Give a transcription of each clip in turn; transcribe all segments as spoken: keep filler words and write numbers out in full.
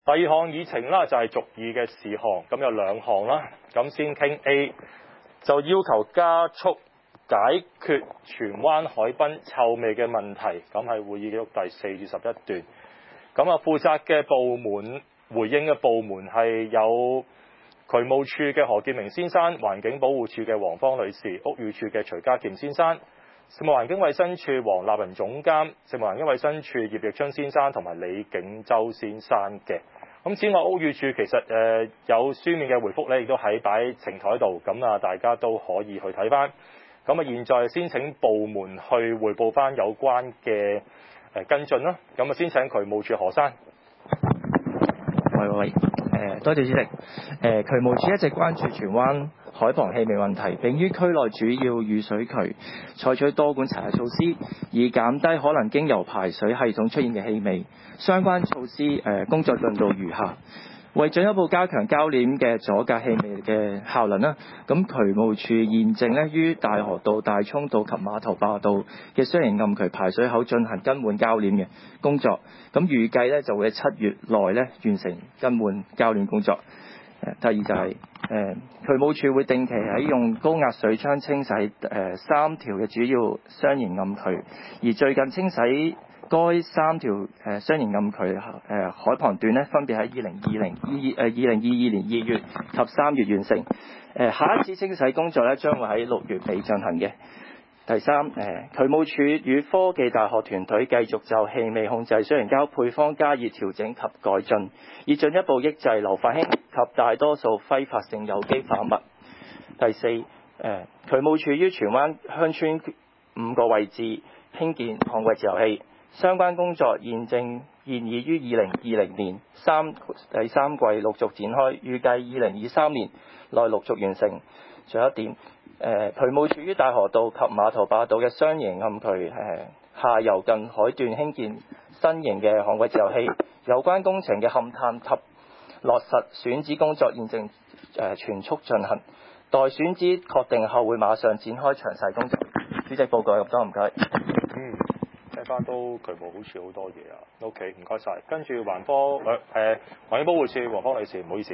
第二項議程啦，就係續議嘅事項，咁有兩項啦。咁先傾 A， 就要求加速解決荃灣海濱臭味嘅問題，咁係會議記錄第四至十一段。咁啊，負責嘅部門回應嘅部門係有渠務處嘅何建明先生、環境保護處嘅黃芳女士、屋宇處嘅徐家劍先生、食物環境衛生署黃立仁總監、食物環境衛生署葉奕春先生同埋李景洲先生嘅。咁此外，屋宇署其實誒、呃、有書面嘅回覆咧，亦都喺擺呈台度，咁啊大家都可以去睇翻。咁啊，現在先請部門去匯報翻有關嘅誒跟進啦。咁啊，先請渠務處何生。 喂喂喂，誒多謝主席。誒渠務處一直關注荃灣海旁氣味問題，並於區內主要雨水渠採取多管齊下措施，以減低可能經由排水系統出現嘅氣味。相關措施誒工作進度如下。為進一步加強膠鏈嘅阻隔氣味嘅效能啦，咁渠務處現正咧於大河道、大涌道及碼頭壩道嘅雙型暗渠排水口進行更換膠鏈嘅工作，咁預計咧就會喺七月內咧完成更換膠鏈工作。第二就係、是、誒、呃、渠務處會定期喺用高壓水槍清洗誒、呃、三條嘅主要雙型暗渠，而最近清洗該三條誒雙型暗渠誒、呃、海旁段咧，分別喺二零二零二誒二零二二年二月及三月完成。誒、呃、下一次清洗工作咧，將會喺六月尾進行嘅。第三，誒、呃、渠務處與科技大學團隊繼續就氣味控制水凝膠配方加以調整及改進，以進一步抑制硫化氫及大多數揮發性有機化物。第四，誒、呃、渠務處於荃灣鄉村五個位置興建旱季自由器。相關工作現正現已於二零二零年三第三季陸續展開，預計二零二三年內陸續完成。仲有一點，誒、呃、渠務處於大河道及碼頭壩道嘅雙型暗渠誒、呃、下游近海段興建新型嘅旱季自由器，有關工程嘅勘探及落實選址工作現正誒、呃、全速進行，待選址確定後會馬上展開詳細工作。主席報告咁多，唔該。 嗯。聽翻都渠務好似好多嘢啊 ，OK， 唔該晒。跟住環科誒誒環境保護處黃芳女士，唔好意思。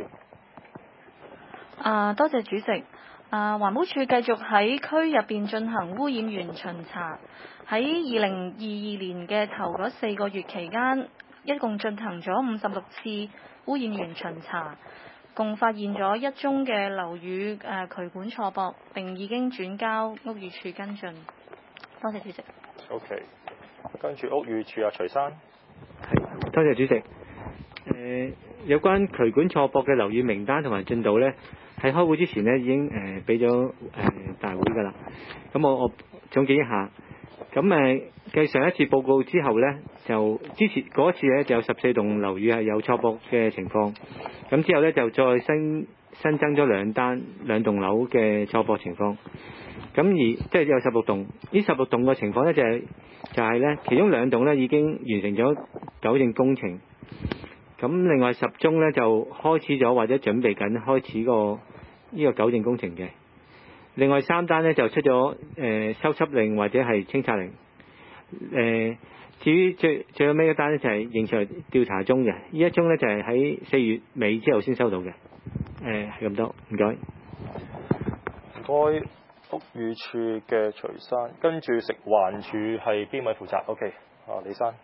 啊，多謝主席。啊，環保署繼續喺區入邊進行污染源巡查。喺二零二二年嘅頭嗰四個月期間，一共進行咗五十六次污染源巡查，共發現咗一宗嘅樓宇誒、呃、渠管錯駁，並已經轉交屋宇署跟進。多謝主席。 OK。跟住屋宇署啊，徐生。 係，多謝主席。誒、呃，有關渠管錯駁嘅樓宇名單同埋進度呢，喺開會之前呢已經誒俾咗誒大會㗎啦。咁我我總結一下。咁誒，繼、呃、上一次報告之後呢，就之前嗰一次呢就有十四棟樓宇係有錯駁嘅情況。咁之後呢，就再新新增咗兩單兩棟樓嘅錯駁情況。咁而即係有十六棟，呢十六棟嘅情況呢，就係、是、就係、是、呢，其中兩棟呢已經完成咗糾正工程，咁另外十宗呢，就開始咗或者準備緊開始個呢個糾正工程嘅，另外三單呢，就出咗誒、呃、修葺令或者係清拆令，誒、呃、至於最最尾一單呢，就係仍在調查中嘅，呢一宗呢，就係喺四月尾之後先收到嘅，誒係咁多，唔該。 唔該。屋宇署嘅徐生，跟住食環署係邊位負責 ？OK， 啊李生。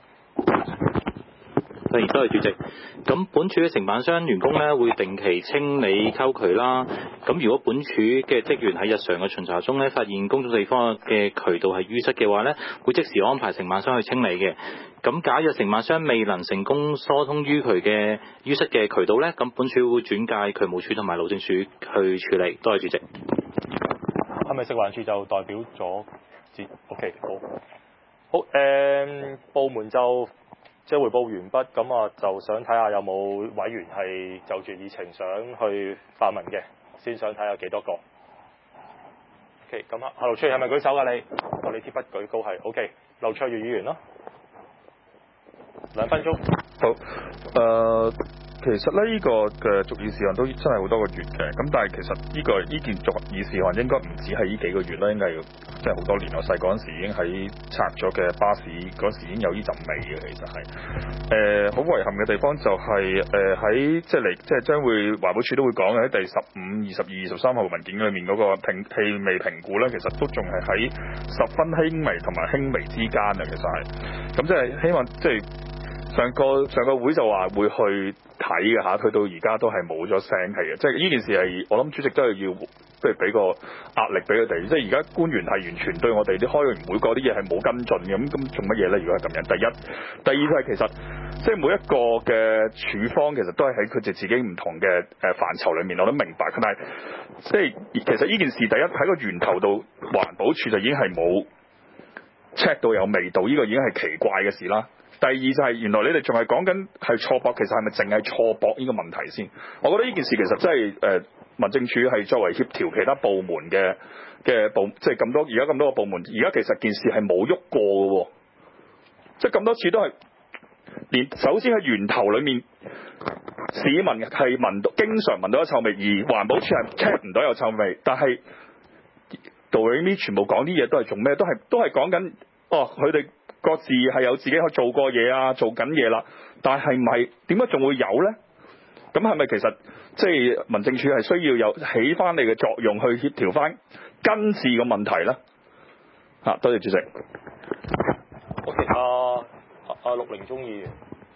係，多謝主席。咁本署嘅承辦商員工咧會定期清理溝渠啦。咁如果本署嘅職員喺日常嘅巡查中咧發現公眾地方嘅渠道係淤塞嘅話咧，會即時安排承辦商去清理嘅。咁假若承辦商未能成功疏通淤渠嘅淤塞嘅渠道咧，咁本署會轉介渠務署同埋路政署去處理。多謝主席。 係咪食環署就代表咗？OK， 好，好誒、嗯，部門就即係彙報完畢，咁啊就想睇下有冇委員係就住議程想去發問嘅，先想睇下幾多個。OK， 咁啊，劉卓係咪舉手㗎你？我你鐵筆舉高係 OK， 劉卓裕議員咯，兩分鐘。 好，誒、呃。 其實咧呢、這個嘅續議事項都真係好多個月嘅，咁但係其實呢、這個呢件續議事項應該唔止係呢幾個月啦，應該係即係好多年。我細嗰陣時已經喺拆咗嘅巴士嗰時已經有呢陣味嘅，其實係誒好遺憾嘅地方就係誒喺即係嚟即係將會環保署都會講嘅喺第十五、二十二、二十三號文件裏面嗰個評氣味評估咧，其實都仲係喺十分輕微同埋輕微之間啊，其實係咁即係希望即係。上個上個會就話會去睇嘅嚇，去到而家都係冇咗聲氣嘅，即係呢件事係我諗主席都係要即係俾個壓力俾佢哋，即係而家官員係完全對我哋啲開完會嗰啲嘢係冇跟進嘅，咁咁做乜嘢咧？如果係咁樣，第一，第二就係其實即係每一個嘅處方其實都係喺佢哋自己唔同嘅誒範疇裡面，我都明白，但係即係其實呢件事第一喺個源頭度，環保署就已經係冇 check 到有味道，呢、這個已經係奇怪嘅事啦。第二就係原來你哋仲係講緊係錯駁，其實係咪淨係錯駁呢個問題先？我覺得呢件事其實真係誒民政處係作為協調其他部門嘅嘅部，即係咁多而家咁多個部門，而家其實件事係冇喐過嘅喎，即係咁多次都係連首先喺源頭裡面，市民係聞到經常聞到有臭味，而環保署係 check 唔到有臭味，但係道理咪全部講啲嘢都係做咩？都係都係講緊哦，佢哋。各自係有自己去做過嘢啊，做緊嘢啦，但係唔係點解仲會有咧？咁係咪其實即係民政處係需要有起翻你嘅作用去協調翻根治個問題咧？嚇、啊，多謝主席。 好，其他阿陸凌忠議員，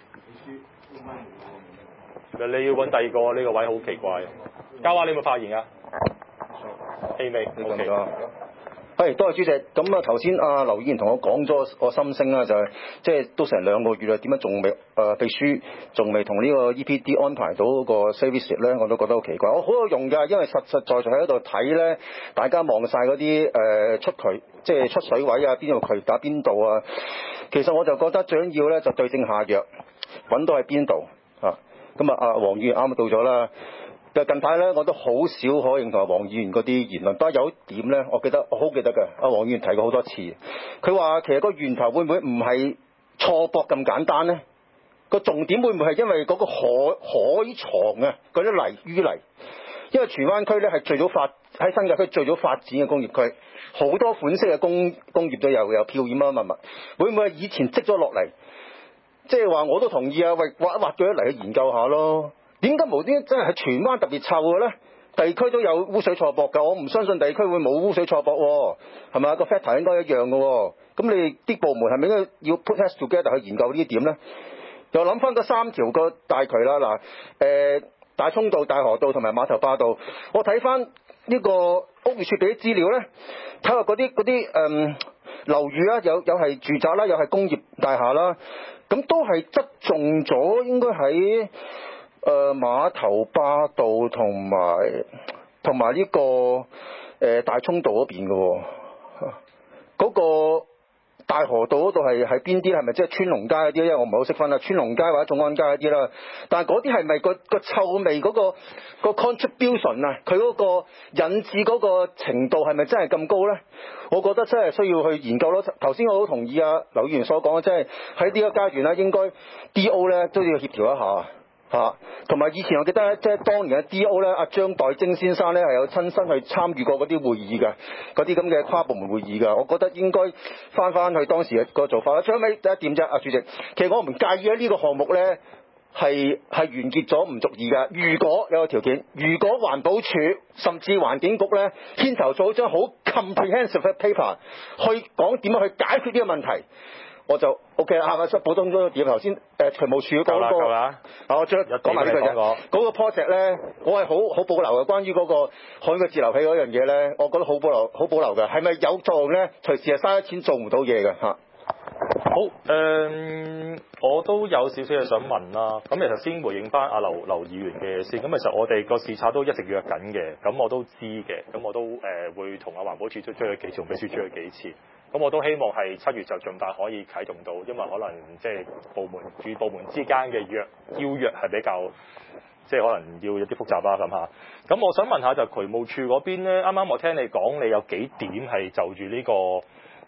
其實你要揾第二個呢、這個位好奇怪。嘉華，你有冇發言啊？氣味 ，OK。 係，多謝主席。咁啊，頭先阿劉議員同我講咗個心聲啦，就係即係都成兩個月啦，點解仲未誒秘書仲未同呢個 E P D 安排到個 service 咧？我都覺得好奇怪。我好有用㗎，因為實實在在喺度睇咧，大家望晒嗰啲誒出渠，即係出水位啊，邊度渠打邊度啊。其實我就覺得最緊要咧就對症下藥，揾到喺邊度啊。咁啊，阿黃議員啱啱到咗啦。近排咧，我都好少可認同阿黃議員嗰啲言論，不過有一點咧，我記得我好記得嘅，阿黃議員提過好多次，佢話其實個源頭會唔會唔係錯駁咁簡單咧？個重點會唔會係因為嗰個海海床啊，嗰啲泥淤泥？因為荃灣區咧係最早發喺新界區最早發展嘅工業區，好多款式嘅工工業都有，有漂染啊物物，會唔會係以前積咗落嚟？即係話我都同意啊，喂，挖一挖咗嚟去研究下咯。點解無端端真係喺荃灣特別臭嘅咧？地區都有污水錯駁㗎，我唔相信地區會冇污水錯駁喎，係咪啊？個 factor 應該一樣嘅喎。咁你啲部門係咪應該要 put heads together 去研究呢啲點咧？又諗翻嗰三條個大渠啦，嗱、呃，誒大涌道、大河道同埋碼頭壩道，我睇翻呢個屋宇署俾啲資料咧，睇下嗰啲嗰啲誒樓宇啦，有有係住宅啦，有係工業大廈啦，咁都係側重咗應該喺。誒、呃、碼頭壩道同埋同埋呢個誒、呃、大涌道嗰邊嘅喎，嗰、那個大河道嗰度係係邊啲？係咪即係川龍街嗰啲？因為我唔係好識分啦，川龍街或者眾安街嗰啲啦。但係嗰啲係咪個個臭味嗰、那個、那個 contribution 啊？佢嗰個引致嗰個程度係咪真係咁高咧？我覺得真係需要去研究咯。頭先我好同意啊劉議員所講嘅，即係喺呢個階段咧，應該 D O 咧都要協調一下。嚇，同埋以前我記得即係當年嘅 D O 咧，阿張代晶先生咧係有親身去參與過嗰啲會議嘅，嗰啲咁嘅跨部門會議嘅。我覺得應該翻翻去當時嘅個做法啦。最後尾第一點啫，阿主席，其實我唔介意喺呢個項目咧係係完結咗唔續議嘅。如果有個條件，如果環保署甚至環境局咧牽頭做一張好 comprehensive 嘅 paper 去講點樣去解決呢個問題。我就 OK 啦，係咪？補充咗個點頭先，誒渠務署嗰個，啊，我將講埋呢個啫。嗰個 project 咧，我係好好保留嘅。關於嗰個海嘅自流器嗰樣嘢咧，我覺得好保留，好保留嘅。係咪有作用咧？隨時係嘥咗錢做唔到嘢嘅嚇。 好，誒、呃，我都有少少嘢想問啦。咁其實先回應翻阿劉劉議員嘅先。咁其實我哋個視察都一直約緊嘅，咁我都知嘅。咁我都誒、呃、會同阿環保署追追佢幾次，同秘書追佢幾次。咁我都希望係七月就盡快可以啟動到，因為可能即係部門與部門之間嘅約邀約係比較即係可能要有啲複雜啦咁下。咁我想問下就渠務署嗰邊咧，啱啱我聽你講你有幾點係就住呢個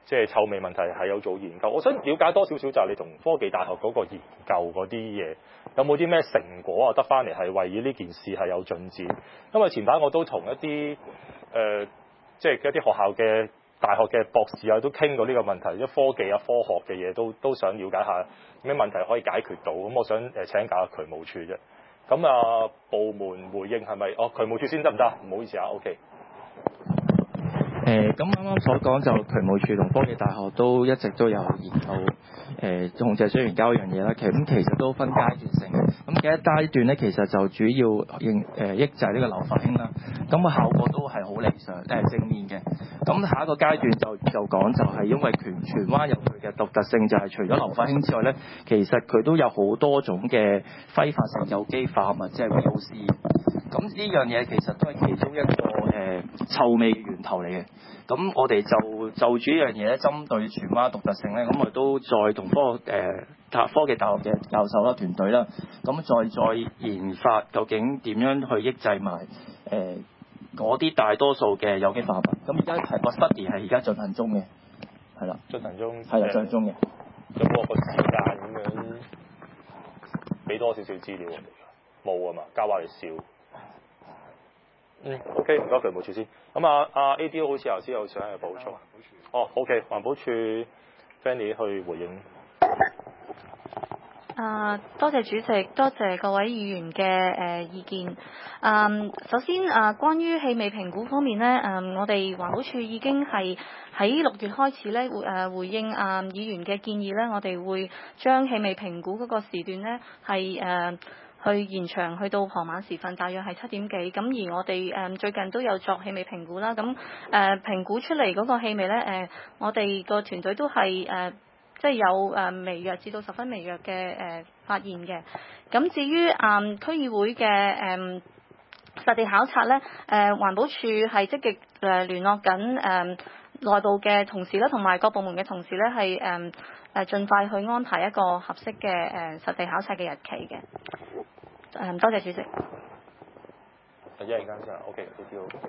即係臭味問題係有做研究。我想了解多少少就係你同科技大學嗰個研究嗰啲嘢，有冇啲咩成果啊得翻嚟係為於呢件事係有進展？因為前排我都同一啲誒、呃、即係一啲學校嘅大學嘅博士啊，都傾過呢個問題，即科技啊、科學嘅嘢都都想了解下咩問題可以解決到。咁我想誒請教下渠務處啫。咁啊，部門回應係咪？哦，渠務處先得唔得？唔好意思啊 ，OK。 誒咁啱啱所講就渠務處同科技大學都一直都有研究誒、呃、控制水源膠呢樣嘢啦。其實咁其實都分階段性嘅。咁第一階段咧，其實就主要應誒抑制呢個硫化氫啦。咁個效果都係好理想誒、呃、正面嘅。咁下一個階段就就講就係因為荃荃灣有佢嘅獨特性，就係除咗硫化氫之外咧，其實佢都有好多種嘅揮發性有機化合物，即係 V O C。咁呢樣嘢其實都係其中一個誒、呃、臭味嘅源頭嚟嘅。咁我哋就就住呢樣嘢咧，針對荃灣獨特性咧，咁我哋都再同科誒大、呃、科技大學嘅教授啦、團隊啦，咁再再研發究竟點樣去抑制埋誒嗰啲大多數嘅有機化合物。咁而家係個 study 係而家進行中嘅，係啦， 進行中係啦，進行中嘅。 有冇個時間咁樣俾多少少資料我哋㗎？冇啊嘛，交話嚟笑。嗯 ，OK， 唔該渠務處先。咁啊，阿 A D O 好似頭先有想去補充。哦 ，OK， 環保署 Fanny 去回應。 啊，多謝主席，多謝各位議員嘅誒、呃、意見。嗯，首先啊，關於氣味評估方面呢，嗯，我哋環保署已經係喺六月開始咧，會誒回應啊議員嘅建議咧，我哋會將氣味評估嗰個時段呢係誒。去延長去到傍晚時分，大約係七點幾。咁而我哋誒、呃、最近都有作氣味評估啦。咁誒、呃、評估出嚟嗰個氣味咧，誒、呃、我哋個團隊都係誒、呃、即係有誒微弱至到十分微弱嘅誒、呃、發現嘅。咁至於誒、呃、區議會嘅誒、呃、實地考察咧，誒、呃、環保署係積極誒聯絡緊誒內部嘅同事啦，同埋各部門嘅同事咧，係誒誒盡快去安排一個合適嘅誒、呃、實地考察嘅日期嘅。誒，多謝主席。 一陣間先 ，OK， 呢啲 OK。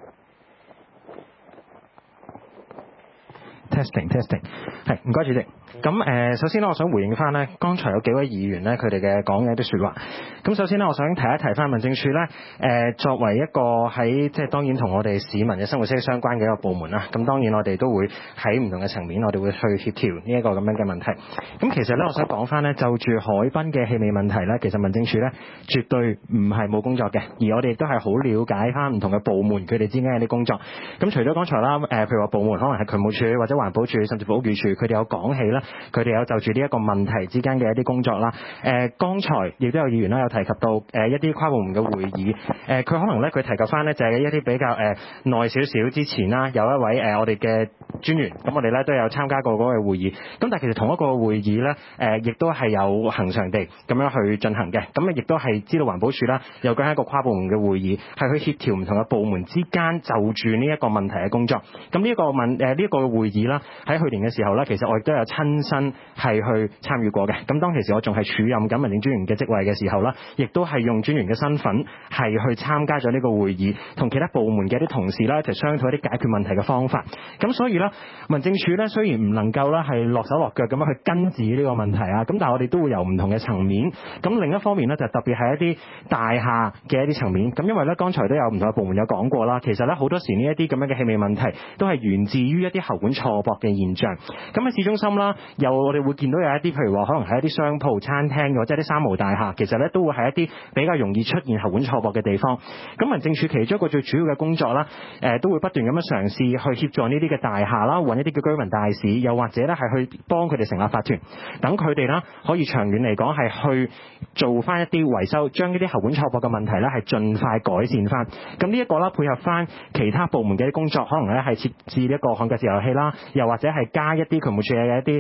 testing testing 係唔該主席。咁誒、呃，首先咧，我想回應翻咧，剛才有幾位議員咧，佢哋嘅講嘅一啲説話。咁首先咧，我想提一提翻民政處咧，誒、呃、作為一個喺即係當然同我哋市民嘅生活息息相關嘅一個部門啦。咁當然我哋都會喺唔同嘅層面，我哋會去協調呢一個咁樣嘅問題。咁其實咧，我想講翻咧，就住海濱嘅氣味問題咧，其實民政處咧絕對唔係冇工作嘅，而我哋亦都係好了解翻唔同嘅部門佢哋之間嘅啲工作。咁除咗剛才啦，誒、呃、譬如話部門可能係渠務處或者環保署，甚至乎屋宇署，佢哋有講起啦。佢哋有就住呢一個問題之間嘅一啲工作啦。誒、呃，剛才亦都有議員啦，有提及到誒、呃、一啲跨部門嘅會議。誒、呃，佢可能咧，佢提及翻咧就係、是、一啲比較誒耐少少之前啦，有一位誒、呃、我哋嘅專員，咁我哋咧都有參加過嗰個會議。咁但係其實同一個會議咧，誒、呃、亦都係有恆常地咁樣去進行嘅。咁啊，亦都係知道環保署啦，有緊一個跨部門嘅會議，係去協調唔同嘅部門之間就住呢一個問題嘅工作。咁呢一個問誒呢一個會議啦，喺去年嘅時候咧，其實我亦都有親身係去參與過嘅。咁當其時我仲係署任緊民政專員嘅職位嘅時候啦，亦都係用專員嘅身份係去參加咗呢個會議，同其他部門嘅一啲同事啦一齊商討一啲解決問題嘅方法。咁所以咧，民政處咧雖然唔能夠啦係落手落腳咁樣去根治呢個問題啊，咁但係我哋都會由唔同嘅層面。咁另一方面咧，就特別係一啲大廈嘅一啲層面。咁因為咧，剛才都有唔同嘅部門有講過啦，其實咧好多時呢一啲咁樣嘅氣味問題都係源自於一啲喉管錯駁嘅現象。咁喺市中心啦，又我哋會見到有一啲譬如話可能係一啲商鋪、餐廳或者一啲三無大廈，其實咧都會係一啲比較容易出現喉管錯駁嘅地方。咁民政處其中一個最主要嘅工作啦，誒、呃、都會不斷咁樣嘗試去協助呢啲嘅大廈啦，揾一啲嘅居民大使，又或者咧係去幫佢哋成立法團，等佢哋啦可以長遠嚟講係去做翻一啲維修，將呢啲喉管錯駁嘅問題咧係盡快改善翻。咁呢一個啦配合翻其他部門嘅啲工作，可能咧係設置一個焊接自由器啦，又或者係加一啲渠務處嘅一啲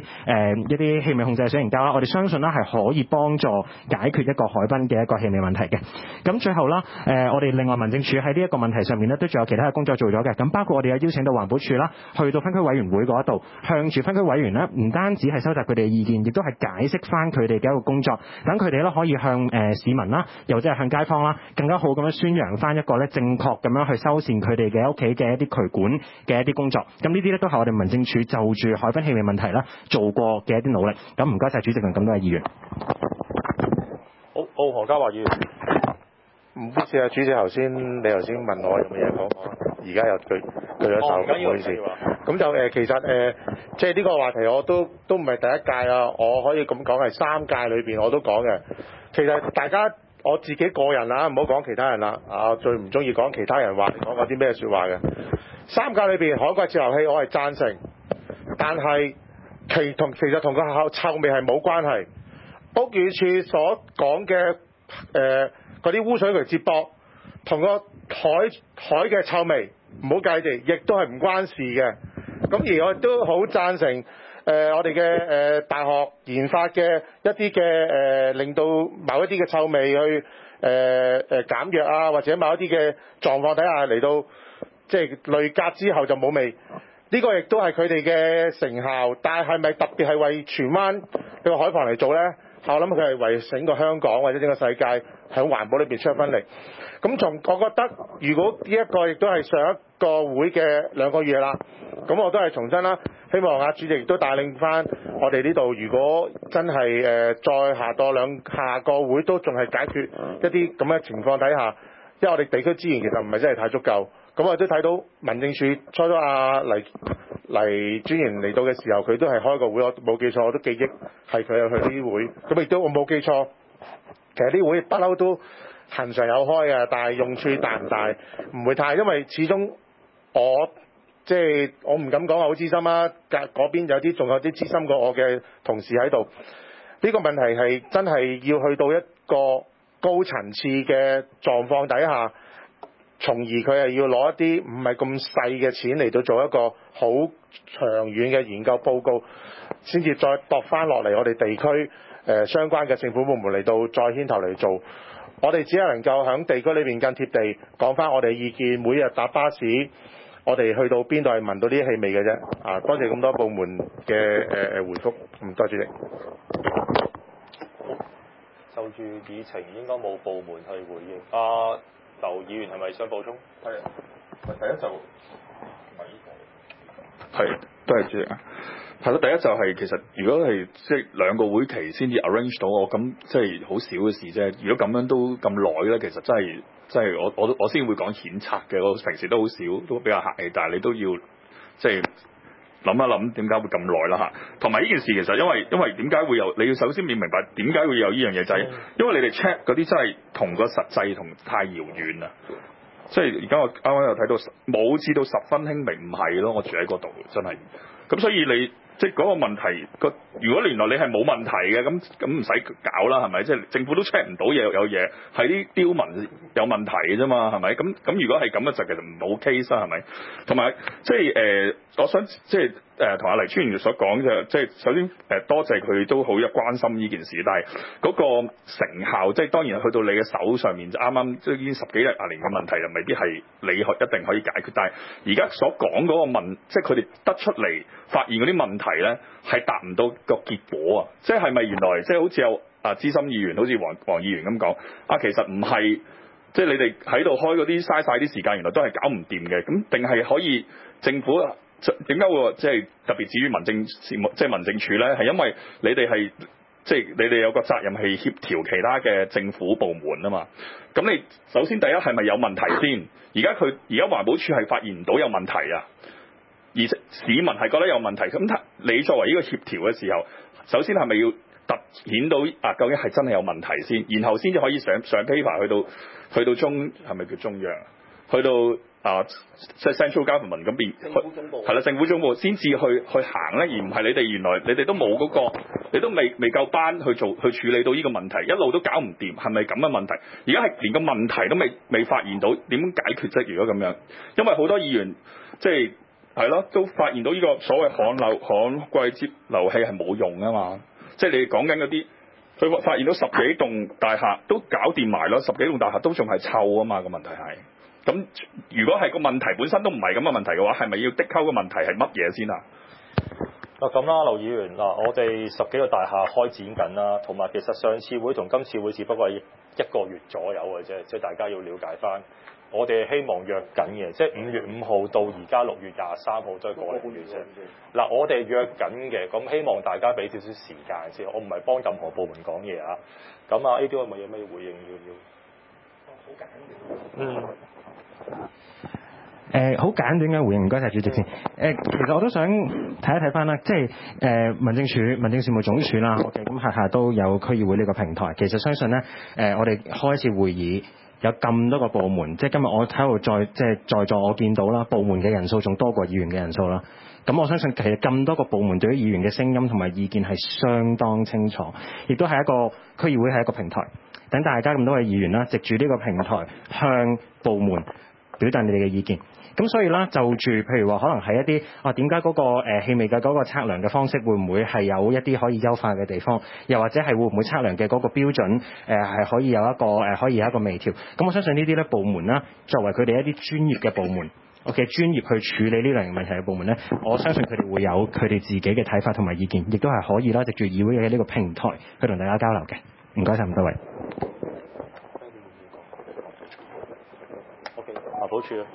呃、一啲氣味控制嘅小型膠啦，我哋相信啦係可以幫助解決一個海濱嘅一個氣味問題嘅。咁最後啦，誒、呃、我哋另外民政處喺呢一個問題上面咧，都仲有其他嘅工作做咗嘅。咁包括我哋有邀請到環保署啦，去到分區委員會嗰一度，向住分區委員咧，唔單止係收集佢哋嘅意見，亦都係解釋翻佢哋嘅一個工作，等佢哋咧可以向誒、呃、市民啦，又或者係向街坊啦，更加好咁樣宣揚翻一個咧正確咁樣去修繕佢哋嘅屋企嘅一啲渠管嘅一啲工作。咁呢啲咧都係我哋民政處就住海濱氣味問題啦做過嘅一啲努力。咁唔該晒主席同咁多位議員。 好，好，何家華議員。 唔好意思啊，主席，頭先你頭先問我有冇嘢講，而家又舉舉咗手，唔好意思。咁就誒、呃，其實誒、呃，即係呢個話題我都都唔係第一屆啊，我可以咁講係三屆裏邊我都講嘅。其實大家我自己個人啊，唔好講其他人啦。啊，最唔中意講其他人話你講過啲咩説話嘅。三屆裏邊海龜節遊戲我係贊成，但係其同其實同個臭味係冇關係。屋宇署所講嘅誒嗰啲污水渠接駁，同個海海嘅臭味唔好計地，亦都係唔關事嘅。咁而我亦都好贊成誒、呃、我哋嘅誒大學研發嘅一啲嘅誒令到某一啲嘅臭味去誒誒、呃、減弱啊，或者某一啲嘅狀況底下嚟到即係濾隔之後就冇味。呢、這個亦都係佢哋嘅成效，但係係咪特別係為荃灣呢個海旁嚟做呢？我諗佢係為整個香港或者整個世界喺環保裏邊出一分力。咁從我覺得，如果呢一個亦都係上一個會嘅兩個月啦，咁我都係重申啦，希望阿主席亦都帶領翻我哋呢度，如果真係誒、呃、再下多兩下個會都仲係解決一啲咁嘅情況底下，因為我哋地區資源其實唔係真係太足夠。咁我都睇到民政處初初阿黎黎專員嚟到嘅時候，佢都係開個會，我冇記錯，我都記憶係佢有去呢啲會。咁亦都我冇記錯，其實啲會不嬲都恆常有開嘅，但係用處大唔大唔會太，因為始終我即係我唔敢講話好資深啦，隔嗰邊有啲仲有啲資深過我嘅同事喺度。呢個問題係真係要去到一個高層次嘅狀況底下。從而佢係要攞一啲唔係咁細嘅錢嚟到做一個好長遠嘅研究報告，先至再度翻落嚟我哋地區誒、呃、相關嘅政府部門嚟到再牽頭嚟做。我哋只係能夠喺地區裏邊更貼地講翻我哋意見，每日搭巴士，我哋去到邊度係聞到啲氣味嘅啫。啊，多謝咁多部門嘅誒誒回覆，唔該主席。 就住議程應該冇部門去回應。啊劉議員係咪想補充？係，第一就係都係主席啊。係咯，第一就係、是、其實如果係即係兩個會期先至 arrange 到我，咁即係好少嘅事啫。如果咁樣都咁耐咧，其實真係真係我我我先會講譴責嘅。我平時都好少，都比較客氣，但係你都要即係諗一諗點解會咁耐啦嚇。同埋呢件事其實因為因為點解會有？你要首先要明白點解會有呢樣嘢，就係、是、因為你哋 check 嗰啲真係同個實際同太遙遠啦。即係而家我啱啱又睇到冇至到十分輕微，唔係咯，我住喺嗰度真係。咁所以你即係嗰個問題個，如果原來你係冇問題嘅，咁咁唔使搞啦，係咪？即係政府都 check 唔到嘢有嘢，係啲刁民有問題嘅啫嘛，係咪？咁咁如果係咁嘅就其實唔冇 case 啦，係咪？同埋即係誒，我想即係誒同阿黎專員所講就即係首先誒多謝佢都好一關心呢件事，但係嗰個成效即係當然去到你嘅手上面就啱啱即係已經十幾廿年嘅問題就未必係你可一定可以解決，但係而家所講嗰個問即係佢哋得出嚟發現嗰啲問題咧係達唔到個結果啊！即係咪原來即係好似有啊資深議員好似黃黃議員咁講啊，其實唔係即係你哋喺度開嗰啲嘥晒啲時間，原來都係搞唔掂嘅，咁定係可以政府點解會即係特別至於民政事務即係民政處咧？係因為你哋係即係你哋有個責任係協調其他嘅政府部門啊嘛。咁你首先第一係咪有問題先？而家佢而家環保署係發現唔到有問題啊，而市民係覺得有問題。咁你作為呢個協調嘅時候，首先係咪要突顯到啊？究竟係真係有問題先，然後先至可以上上 paper 去到去到中係咪叫中央？去到啊，即係 central government 咁邊，係啦，政府總部先至去去行咧，而唔係你哋原來你哋都冇嗰個，你都未未夠班去做去處理到呢個問題，一路都搞唔掂，係咪咁嘅問題？而家係連個問題都未未發現到，點解決啫？如果咁樣，因為好多議員即係係咯，都發現到呢個所謂旱漏旱季接流器係冇用啊嘛。即係你講緊嗰啲，佢發現到十幾棟大廈都搞掂埋咯，十幾棟大廈都仲係臭啊嘛。個問題係，咁如果係個問題本身都唔係咁嘅問題嘅話，係咪要的溝嘅問題係乜嘢先啊？ 嗱咁啦，劉議員嗱，我哋十幾個大廈開展緊啦，同埋其實上次會同今次會只不過係一個月左右嘅啫，即係大家要了解翻。我哋希望約緊嘅，即係五月五號到而家六月廿三號都係個零月啫。嗱，我哋約緊嘅，咁希望大家俾少少時間先。我唔係幫任何部門講嘢啊。咁啊 A D 有冇嘢咩回應要要？好簡短。嗯。 誒好、呃、簡短嘅回應，唔該晒主席先。誒、呃、其實我都想睇一睇翻啦，即係誒、呃、民政處、民政事務總署啦，OK，咁下下都有區議會呢個平台。其實相信咧，誒、呃、我哋開次會議有咁多個部門，即係今日我喺度在即係在座，我見到啦，部門嘅人數仲多過議員嘅人數啦。咁我相信其實咁多個部門對於議員嘅聲音同埋意見係相當清楚，亦都係一個區議會係一個平台，等大家咁多位議員啦，藉住呢個平台向部門表達你哋嘅意見。咁所以啦，就住譬如話，可能係一啲啊點解嗰個誒氣味嘅嗰個測量嘅方式會唔會係有一啲可以優化嘅地方，又或者係會唔會測量嘅嗰個標準誒係可以有一個誒可以有一個微調。咁我相信呢啲咧部門啦，作為佢哋一啲專業嘅部門 ，OK 專業去處理呢類型問題嘅部門咧，我相信佢哋會有佢哋自己嘅睇法同埋意見，亦都係可以啦，藉住議會嘅呢個平台去同大家交流嘅。唔該晒咁多位。 OK， 環保署。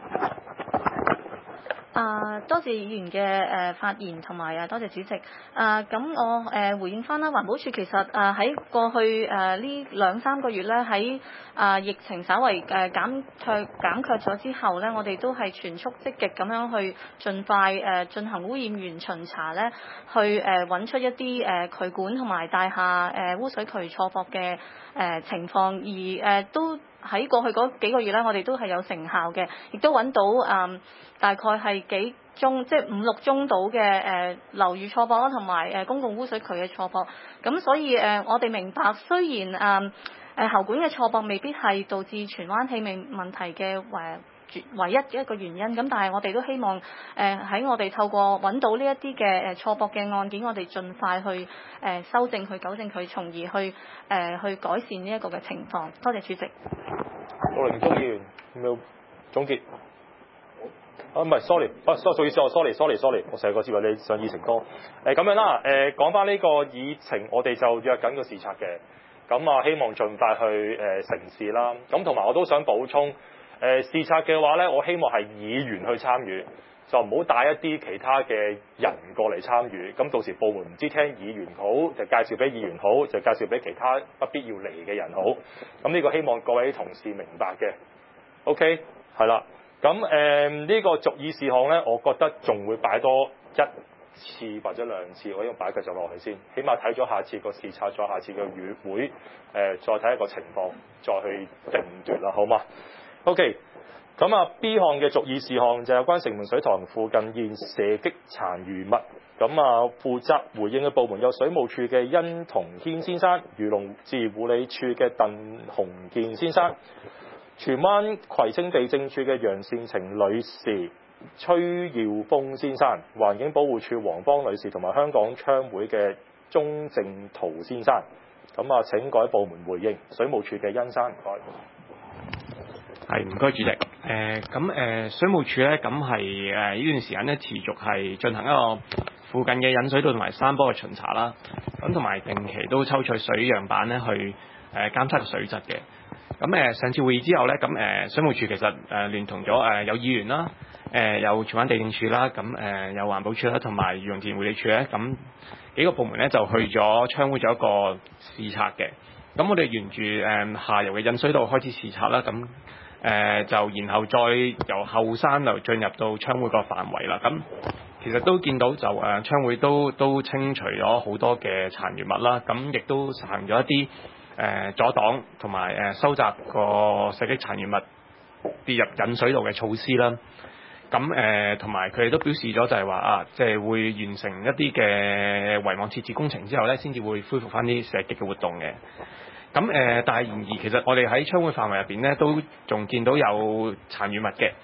啊，多謝議員嘅誒發言同埋啊，多謝主席。啊，咁我誒回應翻啦，環保署其實啊喺過去誒呢兩三個月咧，喺啊疫情稍為誒減退減卻咗之後咧，我哋都係全速積極咁樣去盡快誒進行污染源巡查咧，去誒揾出一啲誒渠管同埋大廈誒污水渠錯駁嘅誒情況，而誒都喺過去嗰幾個月咧，我哋都係有成效嘅，亦都揾到嗯。大概係幾宗，即係五六宗到嘅誒樓宇錯駁啦，同埋誒公共污水渠嘅錯駁。咁所以誒、呃，我哋明白，雖然誒誒、呃、喉管嘅錯駁未必係導致荃灣氣味問題嘅誒唯一嘅一個原因，咁但係我哋都希望誒喺、呃、我哋透過揾到呢一啲嘅誒錯駁嘅案件，我哋盡快去誒、呃、修正佢、糾正佢，從而去誒、呃、去改善呢一個嘅情況。多謝主席。 陸凌忠議員有冇總結？啊，唔係 ，sorry，啊，sorry，意思我 sorry，sorry，sorry， 我成個以為你上議程多。誒、呃、咁樣啦，誒講翻呢個議程，我哋就約緊個視察嘅。咁啊，希望盡快去誒、呃、成事啦。咁同埋我都想補充，誒、呃、視察嘅話咧，我希望係議員去參與，就唔好帶一啲其他嘅人過嚟參與。咁到時部門唔知聽議員好，就介紹俾議員好，就介紹俾其他不必要嚟嘅人好。咁呢個希望各位同事明白嘅。OK， 係啦。咁誒呢個續議事項咧，我覺得仲會擺多一次或者兩次，我應該擺繼續落去先，起碼睇咗下次個視察，再下次嘅議會誒、呃，再睇一個情況，再去定奪啦，好嘛 ？OK，咁啊 B 項嘅續議事項就有關城門水塘附近現射擊殘餘物，咁啊負責回應嘅部門有水務署嘅殷同軒先生、漁農自然護理署嘅鄧洪健先生。荃灣葵青地政處嘅楊善晴女士、崔耀峰先生、環境保護署黃芳女士同埋香港槍會嘅鐘正圖先生，咁啊請各位部門回應。水務署嘅殷生，唔該。 係唔該主席。誒咁誒水務署咧，咁係誒呢段時間咧持續係進行一個附近嘅引水道同埋山坡嘅巡查啦，咁同埋定期都抽取水樣板咧去誒監測水質嘅。咁誒上次會議之後咧，咁誒水務署其實誒聯同咗誒有議員啦，誒有荃灣地政處啦，咁誒有環保署啦，同埋漁農自然護理署咧，咁幾個部門咧就去咗槍會做一個視察嘅。咁我哋沿住誒下游嘅引水道開始視察啦，咁誒就然後再由後山就進入到槍會個範圍啦。咁其實都見到就誒槍會都都清除咗好多嘅殘餘物啦，咁亦都實行咗一啲誒阻擋同埋誒收集個射擊殘餘物跌入引水道嘅措施啦。咁誒同埋佢哋都表示咗就係話啊，即係會完成一啲嘅圍網設置工程之後咧，先至會恢復翻啲射擊嘅活動嘅。咁誒、呃，但係然而其實我哋喺槍會範圍入邊咧，都仲見到有殘餘物嘅。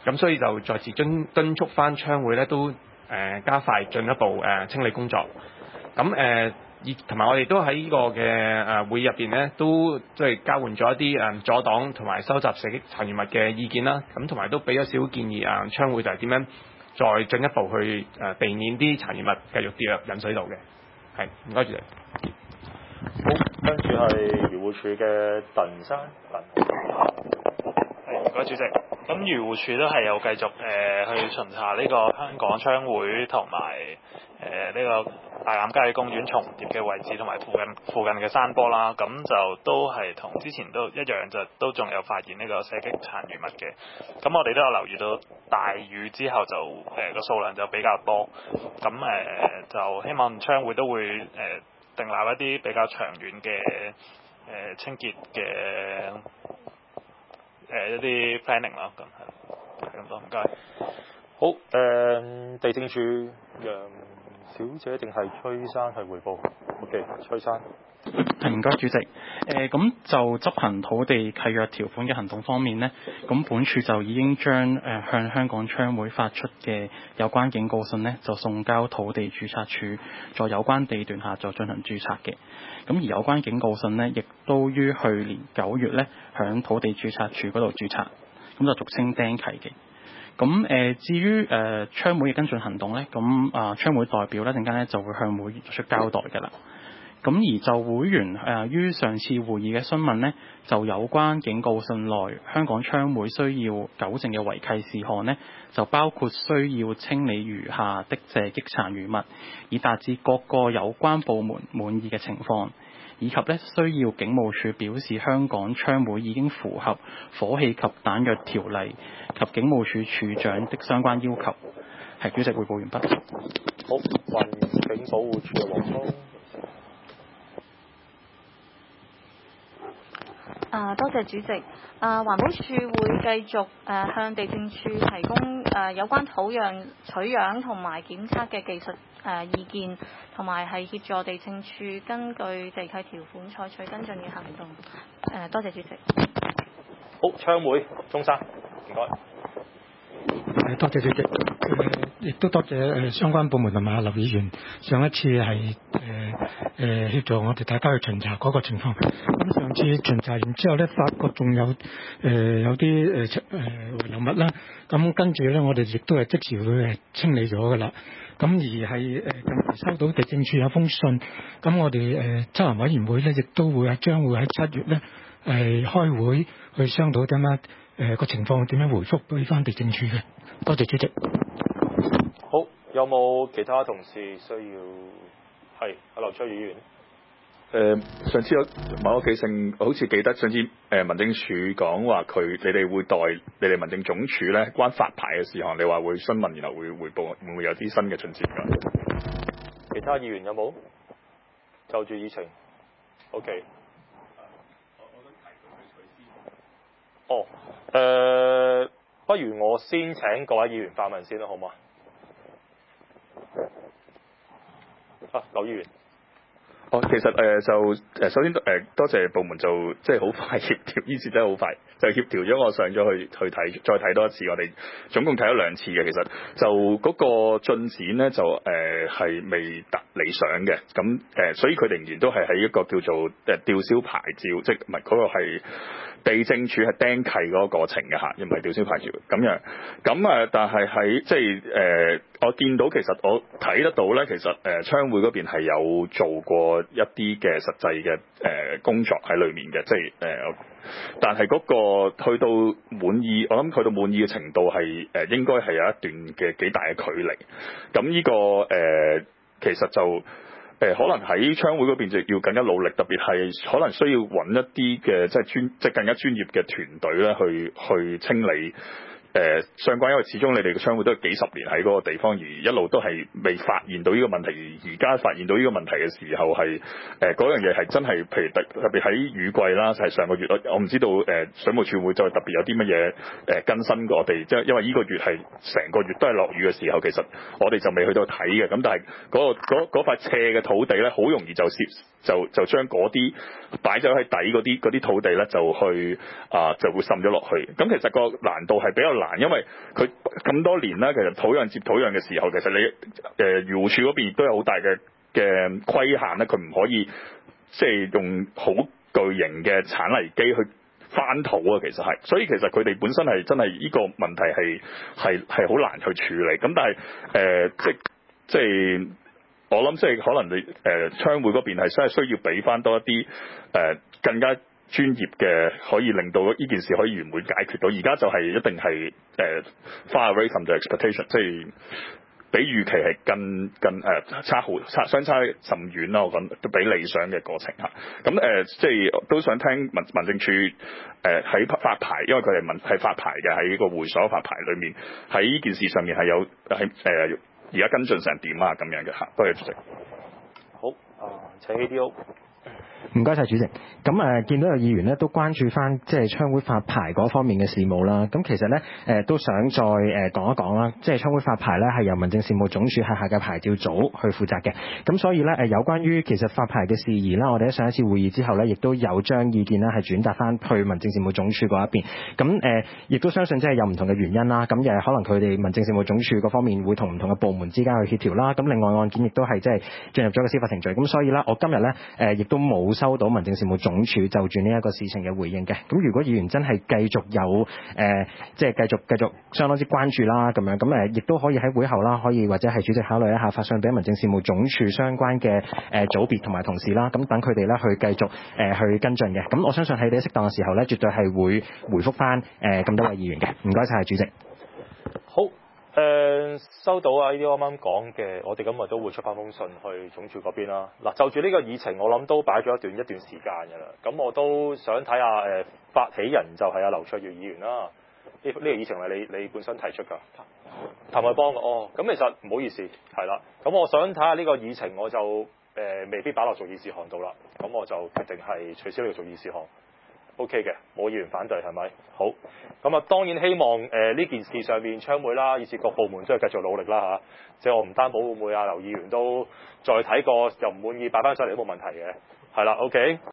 咁所以就再次敦敦促翻槍會咧都誒、呃、加快進一步誒、呃、清理工作。咁誒同埋我哋都喺呢個嘅誒會議入邊咧，都即係交換咗一啲誒阻擋同埋收集射擊殘餘物嘅意見啦。咁同埋都俾咗少建議啊，槍會就係點樣再進一步去誒避免啲殘餘物繼續跌入引水道嘅。係，唔該主席。 好，跟住係漁護署嘅鄧生， 係，唔該主席。咁漁護署都係有繼續誒、呃、去巡查呢個香港槍會同埋誒呢個大欖郊野公園重疊嘅位置同埋附近附近嘅山坡啦。咁就都係同之前都一樣，就都仲有發現呢個射擊殘餘物嘅。咁我哋都有留意到大雨之後就誒個、呃、數量就比較多。咁誒、呃、就希望槍會都會誒、呃訂立一啲比較長遠嘅誒、呃、清潔嘅誒、呃、一啲 planning 啦，咁係係咁多，唔該。 好，誒、呃、地政處楊小姐定係崔生去彙報 ？OK， 崔生。 係，唔該主席。誒、呃、咁就執行土地契約條款嘅行動方面呢，咁本署就已經將誒、呃、向香港槍會發出嘅有關警告信呢，就送交土地註冊處，在有關地段下再進行註冊嘅。咁而有關警告信呢，亦都於去年九月呢，響土地註冊處嗰度註冊，咁就俗稱釘契嘅。咁誒、呃、至於誒、呃、槍會嘅跟進行動呢，咁啊槍會代表呢陣間呢就會向會員作出交代嘅啦。咁而就會員誒於上次會議嘅詢問呢，就有關警告信內香港槍會需要糾正嘅違契事項呢，就包括需要清理餘下的射擊殘餘物，以達至各個有關部門滿意嘅情況，以及呢需要警務處表示香港槍會已經符合火器及彈藥條例及警務處處長的相關要求。係，主席匯報完畢。 好，環境保護署嘅黃聰。 啊，多謝主席。啊，環保署會繼續誒、啊、向地政處提供誒、啊、有關土壤取樣同埋檢測嘅技術誒、啊、意見，同埋係協助地政處根據地契條款採取跟進嘅行動。誒、啊，多謝主席。 好，槍會鍾生，唔該。 誒，多謝主席。呃亦都多謝誒相關部門同埋阿劉議員上一次係誒誒協助我哋大家去巡查嗰個情況。咁上次巡查完之後咧，發覺仲有誒、呃、有啲誒誒遺留物啦。咁跟住咧，我哋亦都係即時會係清理咗㗎啦。咁而係誒近期收到地政處有封信，咁我哋誒執行委員會咧，亦都會係將會喺七月咧誒開會去商討點樣誒個情況點樣回覆俾翻地政處嘅。多謝主席。 好，有冇其他同事需要？係阿劉卓議員。 誒、呃、上次有某個記性，好似記得上次誒、呃、民政處講話佢你哋會代你哋民政總署咧關發牌嘅事項，你話會詢問，然後會彙報，會唔會有啲新嘅進展㗎？ 其他議員有冇就住議程 ？OK。哦，誒、呃，不如我先請各位議員發問先啦，好嗎？啊，劉議員。 哦，其實誒、呃、就誒首先誒、呃、多謝部門就即係好快協調，呢次真係好快就協調咗我上咗去去睇，再睇多一次，我哋總共睇咗兩次嘅，其實就嗰個進展咧就誒係、呃、未達理想嘅，咁誒、呃、所以佢仍然都係喺一個叫做誒吊銷牌照，即係唔係嗰個係地政處係釘契嗰個過程嘅嚇，唔係吊銷牌照咁樣，咁啊但係喺即係誒、呃、我見到其實我睇得到咧，其實誒、呃、槍會嗰邊係有做過一啲嘅實際嘅誒、呃、工作喺裏面嘅，即係誒、呃，但係嗰個去到滿意，我諗去到滿意嘅程度係誒、呃、應該係有一段嘅幾大嘅距離。咁呢、這個誒、呃、其實就誒、呃、可能喺槍會嗰邊就要更加努力，特別係可能需要揾一啲嘅即係專即係更加專業嘅團隊咧去去清理。誒、呃、相關，因為始終你哋嘅槍會都係幾十年喺嗰個地方，而一路都係未發現到呢個問題，而而家發現到呢個問題嘅時候係誒嗰樣嘢係真係，譬如特特別喺雨季啦，就係、是、上個月我唔知道誒、呃、水務署會再特別有啲乜嘢誒更新過我哋，即係因為呢個月係成個月都係落雨嘅時候，其實我哋就未去到睇嘅，咁但係嗰、那個嗰塊斜嘅土地咧，好容易就攝就就將嗰啲擺咗喺底嗰啲嗰啲土地咧，就去啊、呃、就會滲咗落去。咁其實個難度係比較難，因為佢咁多年啦，其實土壤接土壤嘅時候，其實你誒漁護署嗰邊亦都有好大嘅嘅規限咧，佢唔可以即係用好巨型嘅鏟泥機去翻土啊，其實係，所以其實佢哋本身係真係呢個問題係係係好難去處理。咁但係誒、呃、即即係我諗即係可能你誒、呃、槍會嗰邊係真係需要俾翻多一啲誒、呃、更加專業嘅，可以令到呢件事可以圓滿解決到。而家就係一定係誒、呃、far away from the expectation，即係比預期係更更誒、呃、差好差相差甚遠啦。我覺得都比理想嘅過程嚇。咁誒、呃、即係都想聽民民政處誒喺、呃、發牌，因為佢哋民係發牌嘅，喺個會所發牌裏面，喺呢件事上面係有喺誒而家跟進成點啊咁樣嘅嚇。多謝主席。 好啊，請 A D O。 唔該晒主席。咁誒、呃、見到有議員咧都關注翻即係槍會發牌嗰方面嘅事務啦。咁其實咧誒、呃、都想再誒、呃、講一講啦。即係槍會發牌咧係由民政事務總署轄下嘅牌照組去負責嘅。咁所以咧誒、呃、有關於其實發牌嘅事宜啦，我哋喺上一次會議之後咧，亦都有將意見咧係轉達翻去民政事務總署嗰一邊。咁誒亦都相信即係有唔同嘅原因啦。咁誒可能佢哋民政事務總署嗰方面會同唔同嘅部門之間去協調啦。咁另外案件亦都係即係進入咗個司法程序。咁所以咧我今日咧誒亦都冇收到民政事務總署就住呢一個事情嘅回應嘅。咁如果議員真係繼續有誒、呃、即係繼續繼續相當之關注啦咁樣，咁誒亦都可以喺會後啦，可以或者係主席考慮一下發信俾民政事務總署相關嘅誒、呃、組別同埋同事啦，咁等佢哋咧去繼續誒、呃、去跟進嘅。咁我相信喺你適當嘅時候咧，絕對係會回覆翻誒咁多位議員嘅。唔該晒主席。 好。誒、呃、收到啊！呢啲啱啱講嘅，我哋今日都會出翻封信去總署嗰邊啦。嗱，就住呢個議程，我諗都擺咗一段一段時間㗎啦。咁我都想睇下誒、呃、發起人就係阿劉卓耀議員啦。呢、這、呢個議程係你你本身提出㗎，譚凱邦哦。咁其實唔好意思，係啦。咁我想睇下呢個議程，我就誒、呃、未必擺落做議事項度啦。咁我就決定係取消呢個做議事項。O K 嘅，冇議員反對係咪？好，咁啊當然希望誒呢、呃、件事上面槍會啦，以至各部門都係繼續努力啦嚇。即係我唔擔保會唔會啊劉議員都再睇過又唔滿意擺翻上嚟都冇問題嘅，係啦 O K。